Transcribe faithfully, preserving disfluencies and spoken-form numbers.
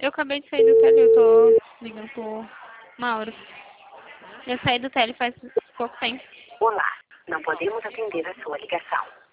Eu acabei de sair do tele, eu tô ligando pro Mauro. Eu saí do tele faz pouco tempo. Olá, não podemos atender a sua ligação.